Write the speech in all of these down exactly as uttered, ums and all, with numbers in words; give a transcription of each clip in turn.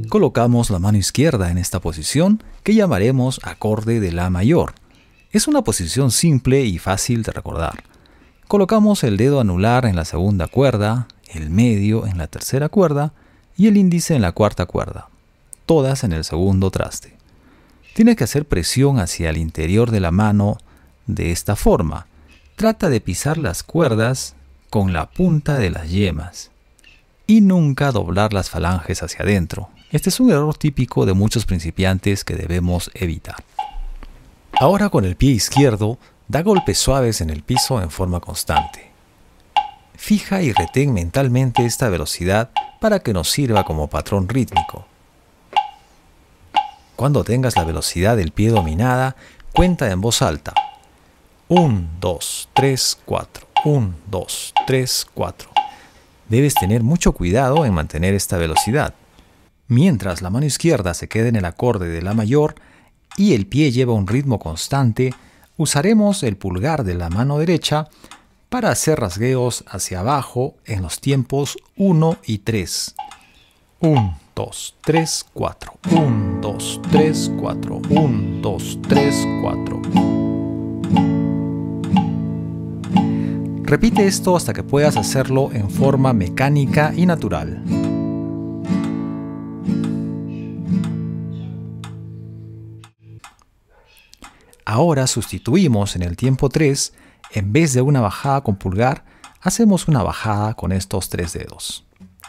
Colocamos la mano izquierda en esta posición que llamaremos acorde de La mayor. Es una posición simple y fácil de recordar. Colocamos el dedo anular en la segunda cuerda, el medio en la tercera cuerda y el índice en la cuarta cuerda, todas en el segundo traste. Tienes que hacer presión hacia el interior de la mano de esta forma. Trata de pisar las cuerdas con la punta de las yemas y nunca doblar las falanges hacia adentro. Este es un error típico de muchos principiantes que debemos evitar. Ahora con el pie izquierdo, da golpes suaves en el piso en forma constante. Fija y retén mentalmente esta velocidad para que nos sirva como patrón rítmico. Cuando tengas la velocidad del pie dominada, cuenta en voz alta. uno, dos, tres, cuatro. uno, dos, tres, cuatro. Debes tener mucho cuidado en mantener esta velocidad. Mientras la mano izquierda se quede en el acorde de La mayor y el pie lleva un ritmo constante, usaremos el pulgar de la mano derecha para hacer rasgueos hacia abajo en los tiempos uno y tres. uno, dos, tres, cuatro. uno, dos, tres, cuatro. uno, dos, tres, cuatro. Repite esto hasta que puedas hacerlo en forma mecánica y natural. Ahora sustituimos en el tiempo tres, en vez de una bajada con pulgar, hacemos una bajada con estos tres dedos.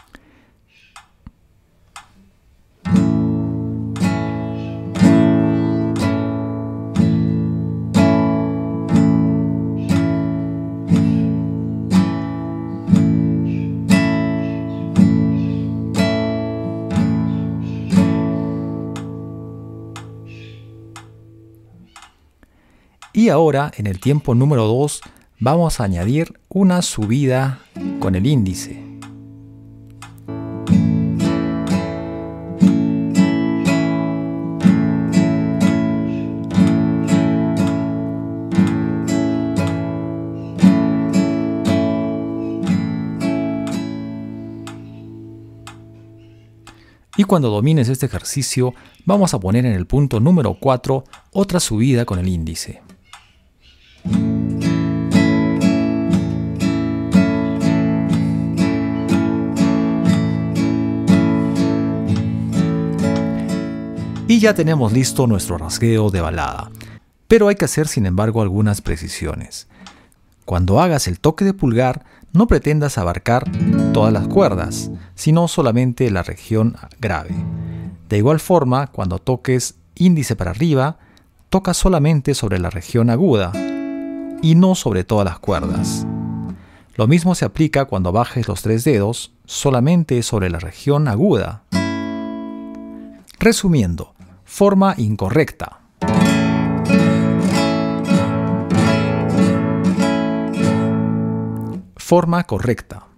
Y ahora, en el tiempo número dos, vamos a añadir una subida con el índice. Y cuando domines este ejercicio, vamos a poner en el punto número cuatro otra subida con el índice. Y ya tenemos listo nuestro rasgueo de balada. Pero hay que hacer sin embargo algunas precisiones. Cuando hagas el toque de pulgar, no pretendas abarcar todas las cuerdas, sino solamente la región grave. De igual forma, cuando toques índice para arriba, toca solamente sobre la región aguda y no sobre todas las cuerdas. Lo mismo se aplica cuando bajes los tres dedos, solamente sobre la región aguda. Resumiendo, forma incorrecta. Forma correcta.